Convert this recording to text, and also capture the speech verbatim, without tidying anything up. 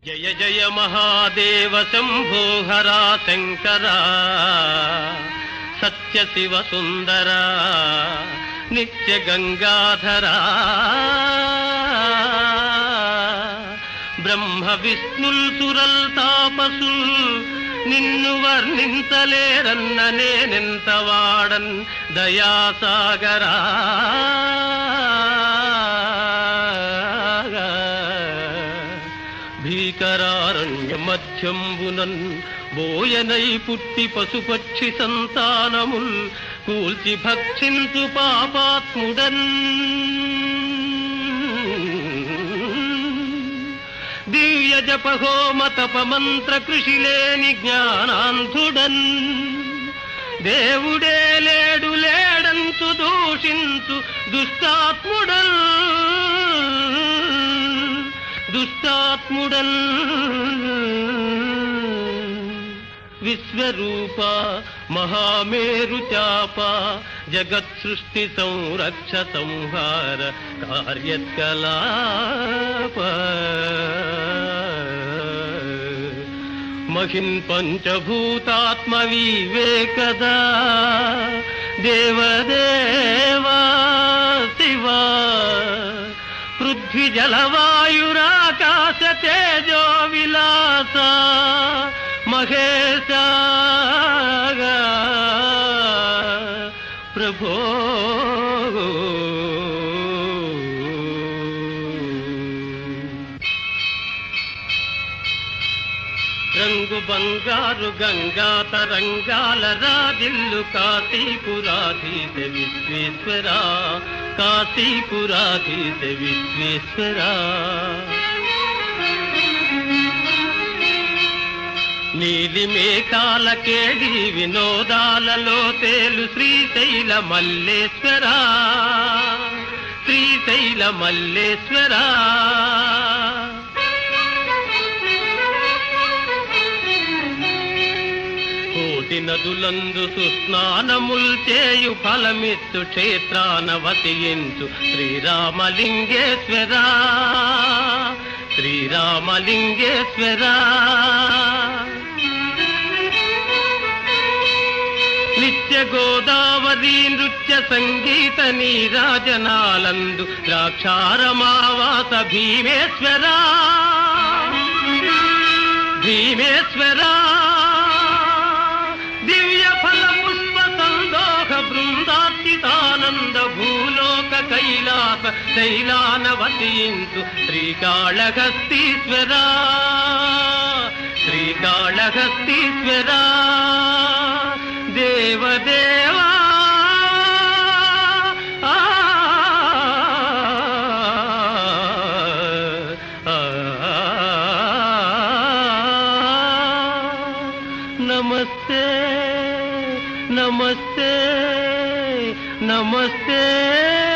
జయ జయ మహాదేవ శంభో హరా శంకర సత్య శివ సుందర నిత్య గంగాధర బ్రహ్మ విష్ణుల్ సురల్ తాపసుల్ నిన్ను వర్ణించలేరన్న నేనెంత వాడన్ దయాసాగరా భీకరారణ్య మధ్యంబునన్ బోయనై పుట్టి పశుపక్షి సంతానముల్ కూల్చి భక్షించు పాపాత్ముడన్ దివ్య జపహోమ తప మంత్ర కృషి లేని జ్ఞానాంధుడన్ దేవుడే లేడు లేడంచు దూషించు దుష్టాత్ముడన్ దుష్టాత్ముడన్ విశ్వరూప మహామేరు చాప జగత్ సృష్టి సంరక్ష సంహార కార్యకలాప మహిన్ పంచభూతాత్మ వివేకదా దేవదేవా శివా పృథ్వీ జలవాయురాకాశ తేజో విలాస మహేశ ప్రభో రంగు బంగారు గంగా తరంగాల రాజిల్లు కాశీపురాధీశ విశ్వేశ్వర కాశీపురాధీశ విశ్వేశ్వర నీలి మేఘాల కేడి వినోదాలలో తేలు శ్రీశైల మల్లేశ్వర శ్రీశైల మల్లేశ్వర కోటి నదులందు సుస్నానముల్ చేయు ఫలమిత్తు క్షేత్రాన వసించు శ్రీరామలింగేశ్వర శ్రీరామలింగేశ్వర నిత్య గోదావరి నృత్య సంగీత నీరాజనాలందు ద్రాక్షారమావాస భీమేశ్వర భీమేశ్వర దివ్య ఫల పుష్ప సందోహ బృందార్చితానంద భూలోక కైలాస శైలాన వసించు శ్రీకాళహస్తీశ్వర శ్రీకాళహస్తీశ్వర దేవదేవా నమస్తే నమస్తే నమస్తే